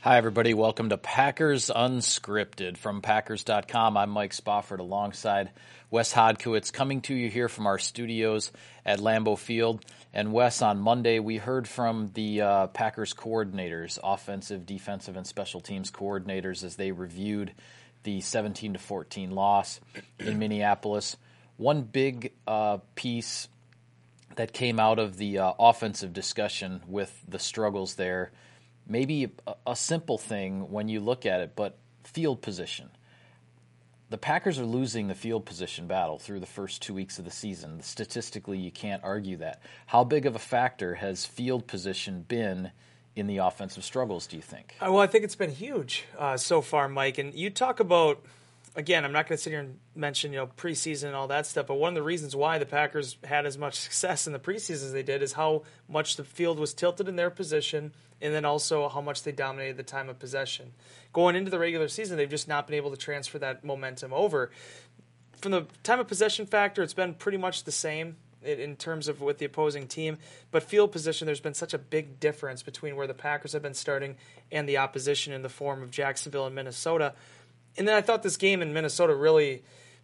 Hi, everybody. Welcome to Packers Unscripted. From Packers.com, I'm Mike Spofford alongside Wes Hodkiewicz, coming to you here from our studios at Lambeau Field. And Wes, on Monday, we heard from the Packers coordinators, offensive, defensive, and special teams coordinators, as they reviewed the 17-14 loss in Minneapolis. One big piece that came out of the offensive discussion with the struggles there, maybe a simple thing when you look at it, but field position. The Packers are losing the field position battle through the first 2 weeks of the season. Statistically, you can't argue that. How big of a factor has field position been in the offensive struggles, do you think? Well, I think it's been huge so far, Mike. And you talk about, again, I'm not going to sit here and mention, preseason and all that stuff, but one of the reasons why the Packers had as much success in the preseason as they did is how much the field was tilted in their position, and then also how much they dominated the time of possession. Going into the regular season, they've just not been able to transfer that momentum over. From the time of possession factor, it's been pretty much the same in terms of with the opposing team, but field position, there's been such a big difference between where the Packers have been starting and the opposition in the form of Jacksonville and Minnesota. And then I thought this game in Minnesota really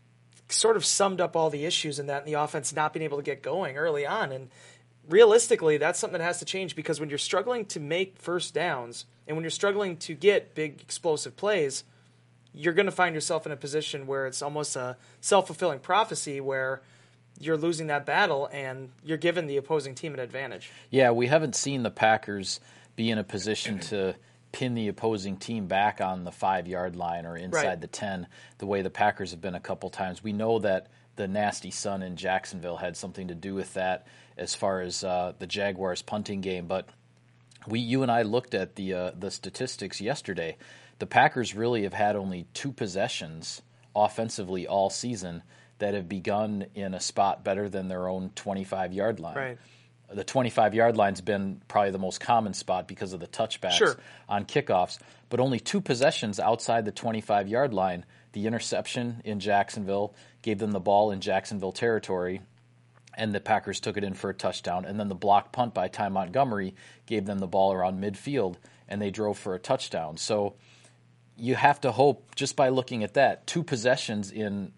sort of summed up all the issues in that, and the offense not being able to get going early on. And realistically, that's something that has to change, because when you're struggling to make first downs and when you're struggling to get big explosive plays, you're going to find yourself in a position where it's almost a self-fulfilling prophecy where you're losing that battle and you're giving the opposing team an advantage. Yeah, we haven't seen the Packers be in a position to pin the opposing team back on the 5-yard line or inside the 10 the way the Packers have been a couple times. We know that the nasty sun in Jacksonville had something to do with that as far as the Jaguars punting game. But you and I looked at the statistics yesterday. The Packers really have had only 2 possessions offensively all season that have begun in a spot better than their own 25-yard line. Right. The 25-yard line's been probably the most common spot because of the touchbacks on kickoffs, but only 2 possessions outside the 25-yard line. The interception in Jacksonville gave them the ball in Jacksonville territory, and the Packers took it in for a touchdown. And then the block punt by Ty Montgomery gave them the ball around midfield, and they drove for a touchdown. So you have to hope, just by looking at that, 2 possessions in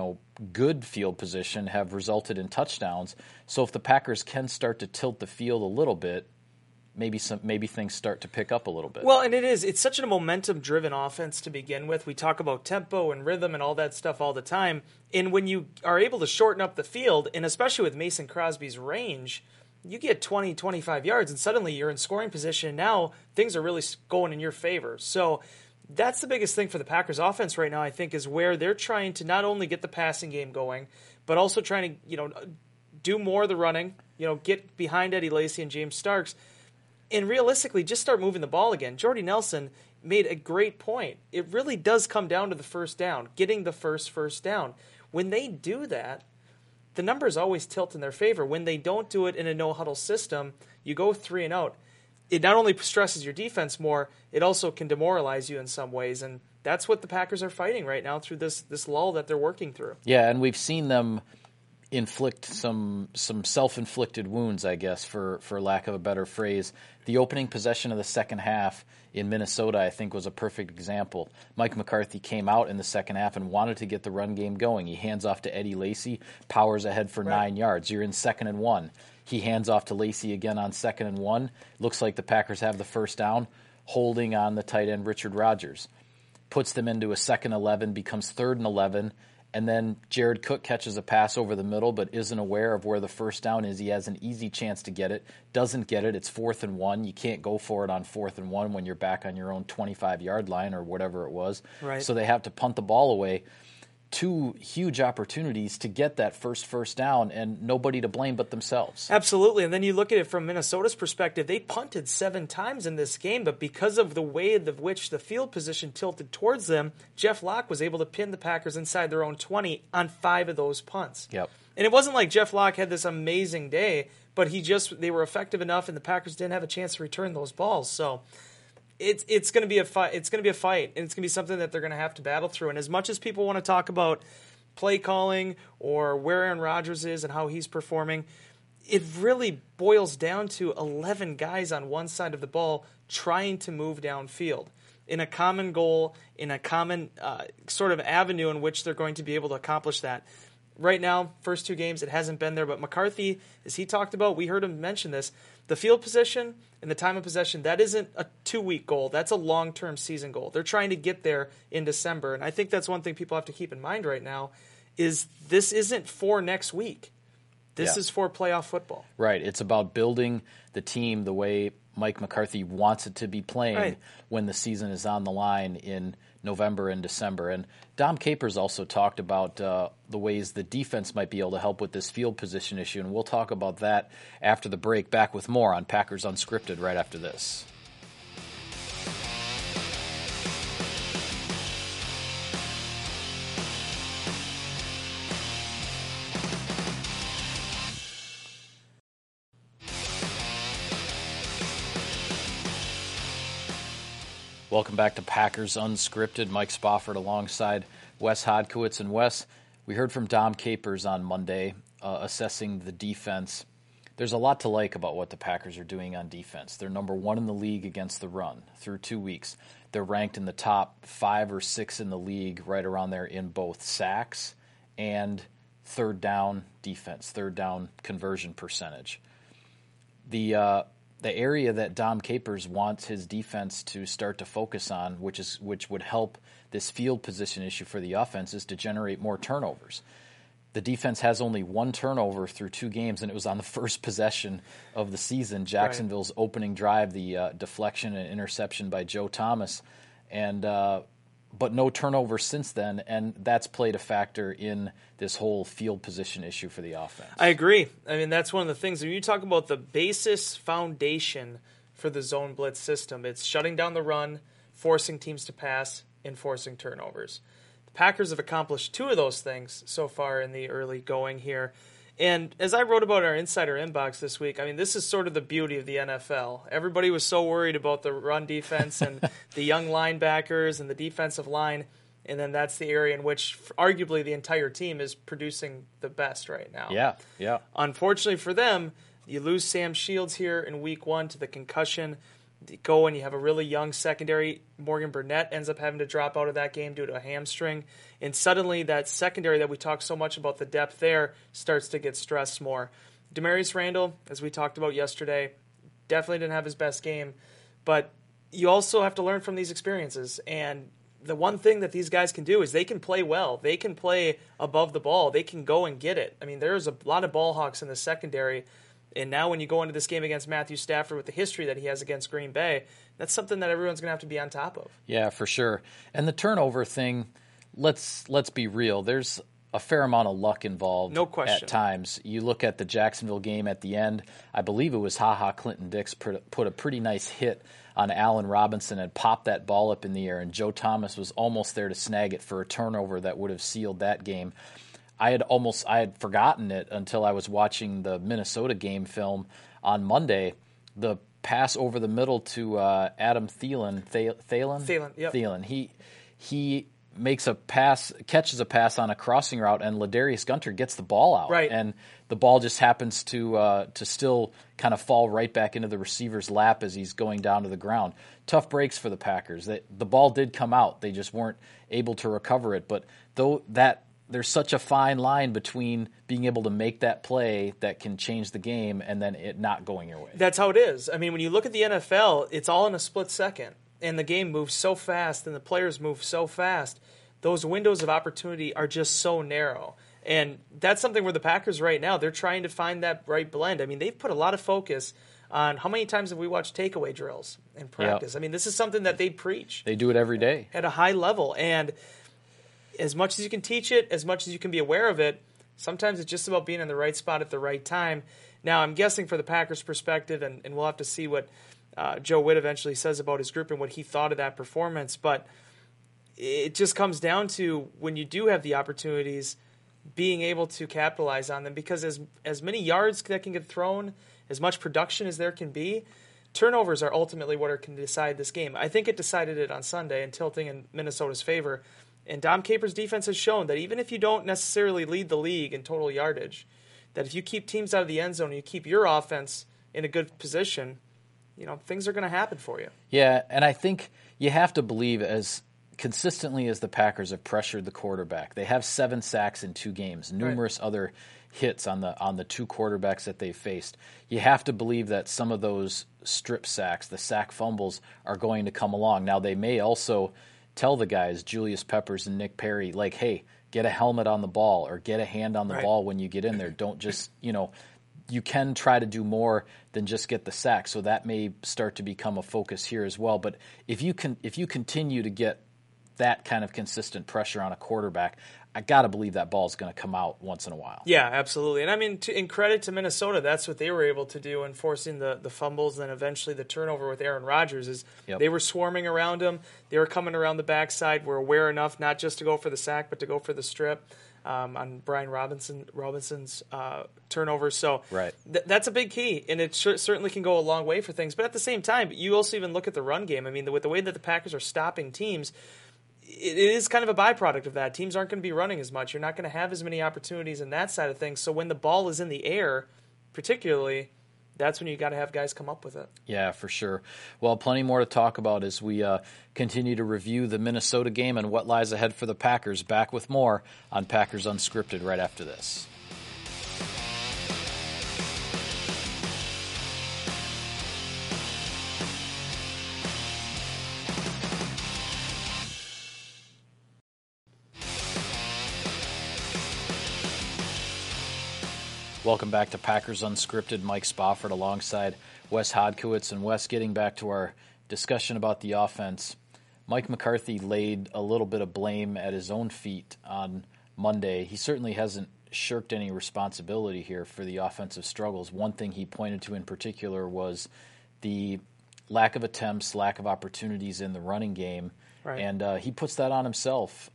good field position have resulted in touchdowns. So if the Packers can start to tilt the field a little bit, maybe things start to pick up a little bit. Well, and it's such a momentum-driven offense to begin with. We talk about tempo and rhythm and all that stuff all the time. And when you are able to shorten up the field, and especially with Mason Crosby's range, you get 20, 25 yards, and suddenly you're in scoring position, and now things are really going in your favor. So that's the biggest thing for the Packers offense right now, I think, is where they're trying to not only get the passing game going, but also trying to, do more of the running, get behind Eddie Lacy and James Starks, and realistically just start moving the ball again. Jordy Nelson made a great point. It really does come down to the first down, getting the first down. When they do that, the numbers always tilt in their favor. When they don't do it in a no-huddle system, you go 3 and out. It not only stresses your defense more, it also can demoralize you in some ways, and that's what the Packers are fighting right now through this lull that they're working through. Yeah, and we've seen them inflict some self-inflicted wounds, I guess, for lack of a better phrase. The opening possession of the second half in Minnesota, I think, was a perfect example. Mike McCarthy came out in the second half and wanted to get the run game going. He hands off to Eddie Lacy, powers ahead for 9 yards. You're in 2nd and 1. He hands off to Lacy again on 2nd and 1. Looks like the Packers have the first down, holding on the tight end Richard Rodgers. Puts them into a 2nd 11, becomes 3rd and 11, and then Jared Cook catches a pass over the middle but isn't aware of where the first down is. He has an easy chance to get it, doesn't get it. It's 4th and 1. You can't go for it on 4th and 1 when you're back on your own 25-yard line or whatever it was. Right. So they have to punt the ball away. 2 huge opportunities to get that first down, and nobody to blame but themselves. Absolutely, and then you look at it from Minnesota's perspective. They punted 7 times in this game, but because of the way of which the field position tilted towards them, Jeff Locke was able to pin the Packers inside their own 20 on 5 of those punts. Yep. And it wasn't like Jeff Locke had this amazing day, but they were effective enough, and the Packers didn't have a chance to return those balls. So it's going to be a fight. It's going to be a fight, and it's going to be something that they're going to have to battle through. And as much as people want to talk about play calling or where Aaron Rodgers is and how he's performing, it really boils down to 11 guys on one side of the ball trying to move downfield in a common goal, in a common sort of avenue in which they're going to be able to accomplish that. Right now, first 2 games, it hasn't been there, but McCarthy, as he talked about, we heard him mention this, the field position and the time of possession, that isn't a 2-week goal. That's a long-term season goal. They're trying to get there in December, and I think that's one thing people have to keep in mind right now is this isn't for next week. This is for playoff football. Right. It's about building the team the way Mike McCarthy wants it to be playing when the season is on the line in November and December. And Dom Capers also talked about the ways the defense might be able to help with this field position issue, and we'll talk about that after the break. Back with more on Packers Unscripted right after this. Welcome back to Packers Unscripted. Mike Spofford alongside Wes Hodkiewicz. And Wes, we heard from Dom Capers on Monday assessing the defense. There's a lot to like about what the Packers are doing on defense. They're number 1 in the league against the run through 2 weeks. They're ranked in the top 5 or 6 in the league, right around there in both sacks and third down defense, third down conversion percentage. The area that Dom Capers wants his defense to start to focus on, which would help this field position issue for the offense, is to generate more turnovers. The defense has only 1 turnover through 2 games, and it was on the first possession of the season, Jacksonville's opening drive, the deflection and interception by Joe Thomas, and but no turnover since then, and that's played a factor in this whole field position issue for the offense. I agree. I mean, that's one of the things. When you talk about the basis foundation for the zone blitz system, it's shutting down the run, forcing teams to pass, and forcing turnovers. The Packers have accomplished 2 of those things so far in the early going here. And as I wrote about our Insider Inbox this week, I mean, this is sort of the beauty of the NFL. Everybody was so worried about the run defense and the young linebackers and the defensive line, and then that's the area in which arguably the entire team is producing the best right now. Yeah. Unfortunately for them, you lose Sam Shields here in week 1 to the concussion. You go and you have a really young secondary. Morgan Burnett ends up having to drop out of that game due to a hamstring. And suddenly that secondary that we talk so much about, the depth there, starts to get stressed more. Demarius Randall, as we talked about yesterday, definitely didn't have his best game. But you also have to learn from these experiences. And the one thing that these guys can do is they can play well. They can play above the ball. They can go and get it. I mean, there's a lot of ball hawks in the secondary. And now when you go into this game against Matthew Stafford with the history that he has against Green Bay, that's something that everyone's going to have to be on top of. Yeah, for sure. And the turnover thing, let's be real. There's a fair amount of luck involved. No question. At times. You look at the Jacksonville game at the end, I believe it was Clinton Dix put a pretty nice hit on Allen Robinson and popped that ball up in the air, and Joe Thomas was almost there to snag it for a turnover that would have sealed that game. I had forgotten it until I was watching the Minnesota game film on Monday. The pass over the middle to Adam Thielen. Thielen. He makes a pass, catches a pass on a crossing route, and Ladarius Gunter gets the ball out. Right. And the ball just happens to still kind of fall right back into the receiver's lap as he's going down to the ground. Tough breaks for the Packers. The ball did come out. They just weren't able to recover it. But there's such a fine line between being able to make that play that can change the game and then it not going your way. That's how it is. I mean, when you look at the NFL, it's all in a split second, and the game moves so fast and the players move so fast. Those windows of opportunity are just so narrow. And that's something where the Packers right now, they're trying to find that right blend. I mean, they've put a lot of focus on how many times have we watched takeaway drills in practice. Yep. I mean, this is something that they preach. They do it every day. At a high level. And as much as you can teach it, as much as you can be aware of it, sometimes it's just about being in the right spot at the right time. Now, I'm guessing for the Packers' perspective, and we'll have to see what Joe Witt eventually says about his group and what he thought of that performance, but it just comes down to when you do have the opportunities, being able to capitalize on them, because as many yards that can get thrown, as much production as there can be, turnovers are ultimately what can decide this game. I think it decided it on Sunday and tilting in Minnesota's favor. And Dom Capers' defense has shown that even if you don't necessarily lead the league in total yardage, that if you keep teams out of the end zone and you keep your offense in a good position, things are going to happen for you. Yeah, and I think you have to believe, as consistently as the Packers have pressured the quarterback, they have 7 sacks in 2 games, numerous other hits on the 2 quarterbacks that they've faced. You have to believe that some of those strip sacks, the sack fumbles, are going to come along. Now, they may also tell the guys, Julius Peppers and Nick Perry, like, hey, get a helmet on the ball or get a hand on the ball when you get in there. Don't just, you can try to do more than just get the sack. So that may start to become a focus here as well. But if you continue to get that kind of consistent pressure on a quarterback, I got to believe that ball is going to come out once in a while. Yeah, absolutely. And I mean, in credit to Minnesota, that's what they were able to do in forcing the fumbles and eventually the turnover with Aaron Rodgers is they were swarming around him. They were coming around the backside, were aware enough not just to go for the sack, but to go for the strip on Brian Robinson's turnover. So that's a big key, and it certainly can go a long way for things. But at the same time, you also even look at the run game. I mean, with the way that the Packers are stopping teams, it is kind of a byproduct of that. Teams aren't going to be running as much. You're not going to have as many opportunities in that side of things. So when the ball is in the air, particularly, that's when you got to have guys come up with it. Yeah, for sure. Well, plenty more to talk about as we continue to review the Minnesota game and what lies ahead for the Packers. Back with more on Packers Unscripted right after this. Welcome back to Packers Unscripted. Mike Spofford alongside Wes Hodkiewicz. And Wes, getting back to our discussion about the offense, Mike McCarthy laid a little bit of blame at his own feet on Monday. He certainly hasn't shirked any responsibility here for the offensive struggles. One thing he pointed to in particular was the lack of attempts, lack of opportunities in the running game. And he puts that on himself,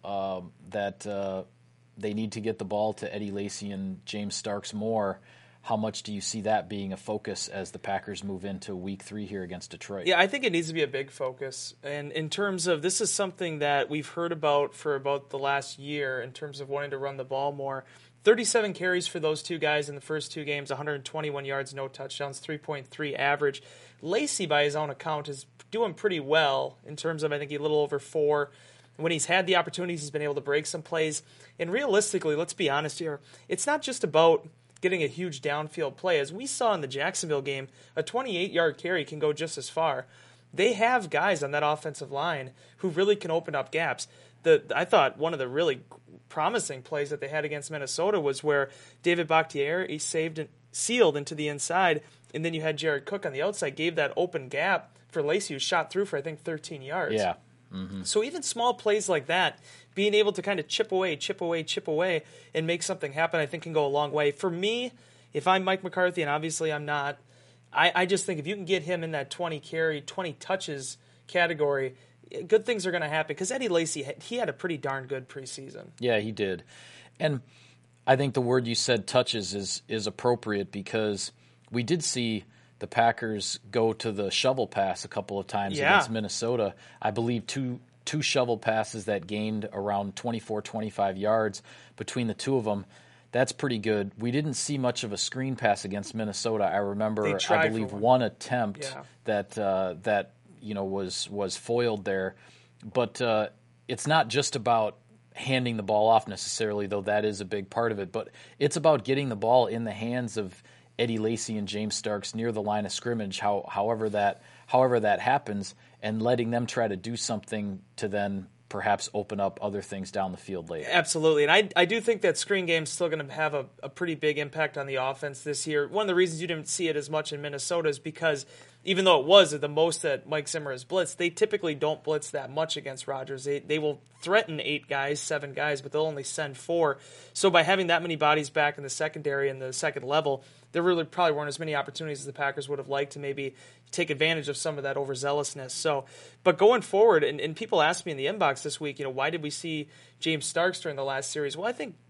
that they need to get the ball to Eddie Lacy and James Starks more. How much do you see that being a focus as the Packers move into Week 3 here against Detroit? Yeah, I think it needs to be a big focus. And in terms of, this is something that we've heard about for about the last year in terms of wanting to run the ball more. 37 carries for those two guys in the first 2 games, 121 yards, no touchdowns, 3.3 average. Lacy, by his own account, is doing pretty well in terms of, I think, a little over 4. When he's had the opportunities, he's been able to break some plays. And realistically, let's be honest here, it's not just about getting a huge downfield play. As we saw in the Jacksonville game, a 28-yard carry can go just as far. They have guys on that offensive line who really can open up gaps. I thought one of the really promising plays that they had against Minnesota was where David Bakhtiari sealed into the inside, and then you had Jared Cook on the outside, gave that open gap for Lacy, who shot through for, I think, 13 yards. Yeah. Mm-hmm. So even small plays like that, being able to kind of chip away, and make something happen, I think can go a long way. For me, if I'm Mike McCarthy, and obviously I'm not, I just think if you can get him in that 20 carry, 20 touches category, good things are going to happen. Because Eddie Lacy, he had a pretty darn good preseason. Yeah, he did. And I think the word you said, touches, is appropriate because we did see the Packers go to the shovel pass a couple of times against Minnesota. I believe two shovel passes that gained around 24, 25 yards between the two of them. That's pretty good. We didn't see much of a screen pass against Minnesota. I remember, I believe, one attempt that was foiled there. But it's not just about handing the ball off necessarily, though that is a big part of it. But it's about getting the ball in the hands of Eddie Lacy and James Starks near the line of scrimmage, however that happens, and letting them try to do something to then perhaps open up other things down the field later. Absolutely, and I do think that screen game is still going to have a pretty big impact on the offense this year. One of the reasons you didn't see it as much in Minnesota is because even though it was the most that Mike Zimmer has blitzed, they typically don't blitz that much against Rodgers. They will threaten 8 guys, 7 guys, but they'll only send 4. So by having that many bodies back in the secondary and the second level, there really probably weren't as many opportunities as the Packers would have liked to maybe take advantage of some of that overzealousness. So, but going forward, and people asked me in the inbox this week, why did we see James Starks during the last series? Well, I think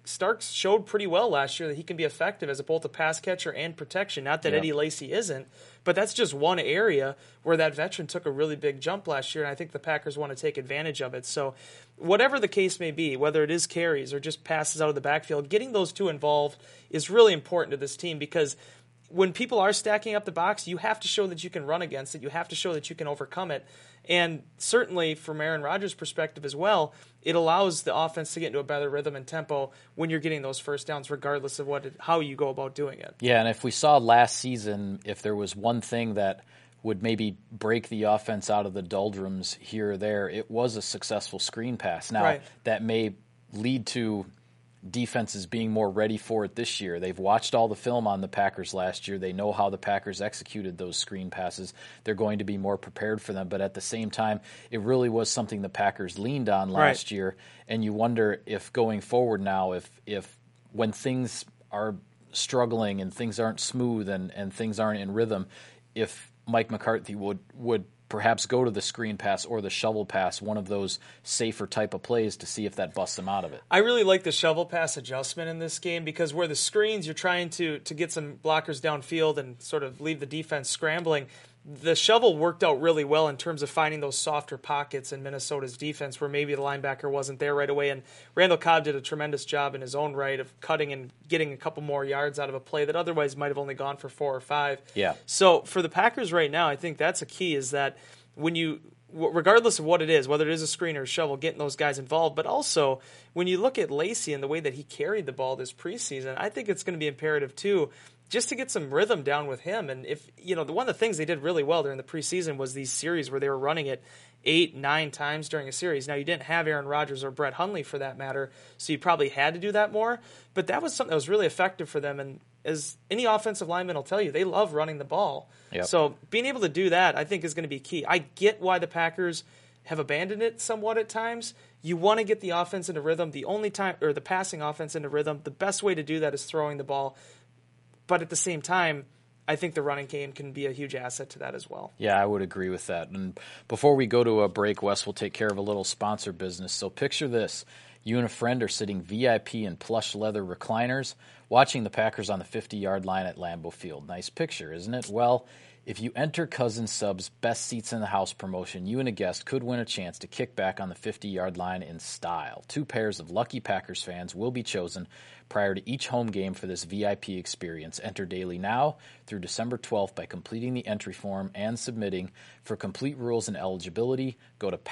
Starks showed pretty well last year that he can be effective as both a pass catcher and protection. Not that Eddie Lacy isn't, but that's just one area where that veteran took a really big jump last year, and I think the Packers want to take advantage of it. So whatever the case may be, whether it is carries or just passes out of the backfield, getting those two involved is really important to this team because when people are stacking up the box, you have to show that you can run against it. You have to show that you can overcome it. And certainly from Aaron Rodgers' perspective as well, it allows the offense to get into a better rhythm and tempo when you're getting those first downs, regardless of how you go about doing it. Yeah, and if we saw last season, if there was one thing that would maybe break the offense out of the doldrums here or there, it was a successful screen pass. Now, that may lead to defenses being more ready for it this year. They've watched all the film on the Packers last year. They know how the Packers executed those screen passes. They're going to be more prepared for them. But at the same time, it really was something the Packers leaned on last year. And you wonder if going forward now, if when things are struggling and things aren't smooth and things aren't in rhythm, if Mike McCarthy would perhaps go to the screen pass or the shovel pass, one of those safer type of plays to see if that busts him out of it. I really like the shovel pass adjustment in this game because where the screens, you're trying to get some blockers downfield and sort of leave the defense scrambling. The shovel worked out really well in terms of finding those softer pockets in Minnesota's defense where maybe the linebacker wasn't there right away. And Randall Cobb did a tremendous job in his own right of cutting and getting a couple more yards out of a play that otherwise might have only gone for 4 or 5. Yeah. So for the Packers right now, I think that's a key is that when you, regardless of what it is, whether it is a screen or a shovel, getting those guys involved. But also, when you look at Lacy and the way that he carried the ball this preseason, I think it's going to be imperative too, just to get some rhythm down with him. And if one of the things they did really well during the preseason was these series where they were running it 8-9 times during a series. Now, you didn't have Aaron Rodgers or Brett Hundley for that matter, so you probably had to do that more. But that was something that was really effective for them. And as any offensive lineman will tell you, they love running the ball. Yep. So being able to do that, I think, is going to be key. I get why the Packers have abandoned it somewhat at times. You want to get the offense into rhythm. The only time, or the passing offense into rhythm, the best way to do that is throwing the ball. But at the same time, I think the running game can be a huge asset to that as well. Yeah, I would agree with that. And before we go to a break, Wes will take care of a little sponsor business. So picture this. You and a friend are sitting VIP in plush leather recliners watching the Packers on the 50-yard line at Lambeau Field. Nice picture, isn't it? Well, if you enter Cousins Sub's Best Seats in the House promotion, you and a guest could win a chance to kick back on the 50-yard line in style. 2 pairs of lucky Packers fans will be chosen prior to each home game for this VIP experience. Enter daily now through December 12th by completing the entry form and submitting. For complete rules and eligibility, go to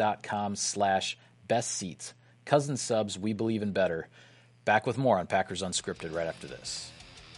packers.com/bestseats. Cousins Subs, we believe in better. Back with more on Packers Unscripted right after this.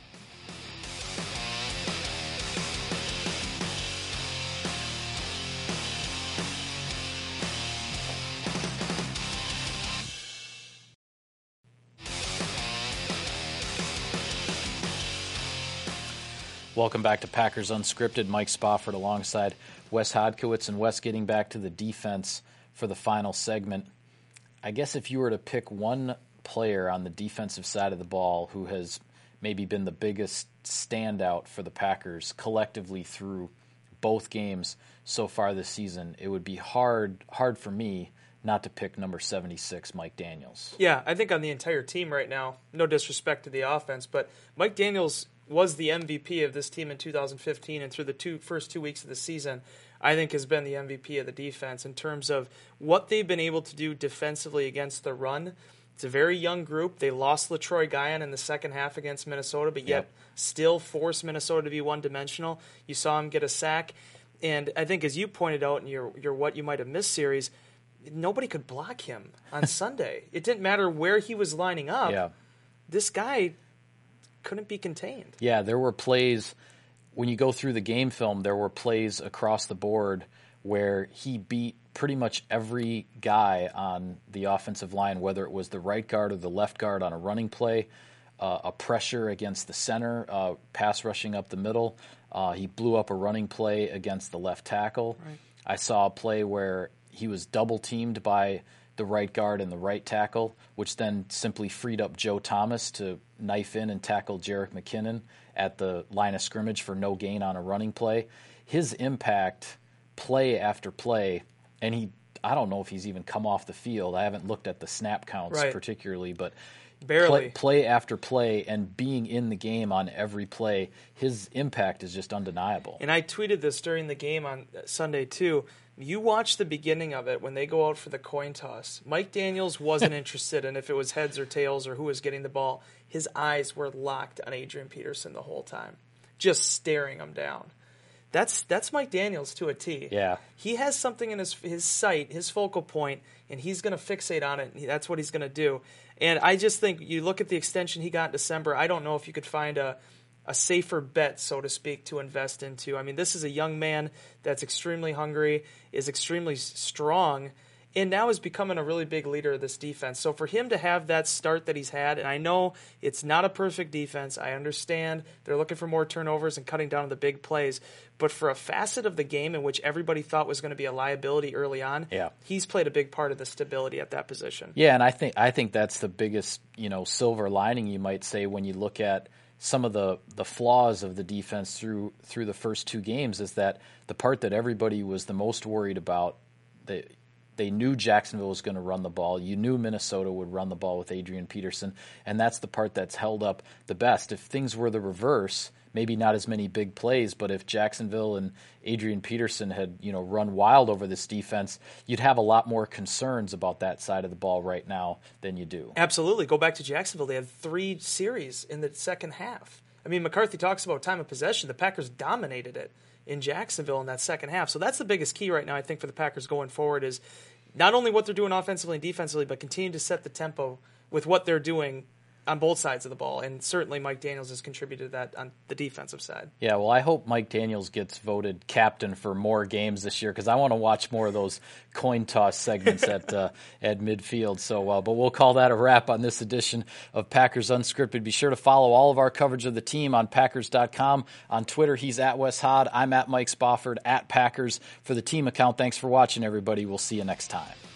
Welcome back to Packers Unscripted. Mike Spofford alongside Wes Hodkiewicz, and Wes getting back to the defense for the final segment. I guess if you were to pick one player on the defensive side of the ball who has maybe been the biggest standout for the Packers collectively through both games so far this season, it would be hard for me not to pick number 76, Mike Daniels. Yeah, I think on the entire team right now, no disrespect to the offense, but Mike Daniels was the MVP of this team in 2015, and through the first 2 weeks of the season, I think has been the MVP of the defense in terms of what they've been able to do defensively against the run. It's a very young group. They lost LaTroy Guion in the second half against Minnesota, but yet still forced Minnesota to be one-dimensional. You saw him get a sack. And I think as you pointed out in your What You Might Have Missed series, nobody could block him on Sunday. It didn't matter where he was lining up. Yeah. This guy couldn't be contained. Yeah, there were plays, when you go through the game film, there were plays across the board where he beat pretty much every guy on the offensive line, whether it was the right guard or the left guard on a running play, a pressure against the center, pass rushing up the middle. He blew up a running play against the left tackle. Right. I saw a play where he was double-teamed by the right guard and the right tackle, which then simply freed up Joe Thomas to knife in and tackle Jerick McKinnon at the line of scrimmage for no gain on a running play. His impact, play after play, and I don't know if he's even come off the field. I haven't looked at the snap counts particularly, but Barely. play after play and being in the game on every play, his impact is just undeniable. And I tweeted this during the game on Sunday too. You watch the beginning of it when they go out for the coin toss. Mike Daniels wasn't interested in if it was heads or tails or who was getting the ball. His eyes were locked on Adrian Peterson the whole time, just staring him down. That's Mike Daniels to a T. Yeah. He has something in his sight, his focal point, and he's going to fixate on it, and that's what he's going to do. And I just think you look at the extension he got in December, I don't know if you could find a safer bet, so to speak, to invest into. I mean, this is a young man that's extremely hungry, is extremely strong, and now is becoming a really big leader of this defense. So for him to have that start that he's had, and I know it's not a perfect defense, I understand they're looking for more turnovers and cutting down on the big plays, but for a facet of the game in which everybody thought was going to be a liability early on, he's played a big part of the stability at that position. Yeah, and I think that's the biggest, silver lining, you might say, when you look at some of the flaws of the defense through the first two games, is that the part that everybody was the most worried about, they knew Jacksonville was going to run the ball. You knew Minnesota would run the ball with Adrian Peterson, and that's the part that's held up the best. If things were the reverse, maybe not as many big plays, but if Jacksonville and Adrian Peterson had, run wild over this defense, you'd have a lot more concerns about that side of the ball right now than you do. Absolutely. Go back to Jacksonville. They had 3 series in the second half. I mean, McCarthy talks about time of possession. The Packers dominated it in Jacksonville in that second half. So that's the biggest key right now, I think, for the Packers going forward, is not only what they're doing offensively and defensively, but continue to set the tempo with what they're doing on both sides of the ball. And certainly Mike Daniels has contributed to that on the defensive side. Yeah, well, I hope Mike Daniels gets voted captain for more games this year, because I want to watch more of those coin toss segments at midfield. So, but we'll call that a wrap on this edition of Packers Unscripted. Be sure to follow all of our coverage of the team on Packers.com. On Twitter, he's at Wes Hod. I'm at Mike Spofford, at Packers for the team account. Thanks for watching, everybody. We'll see you next time.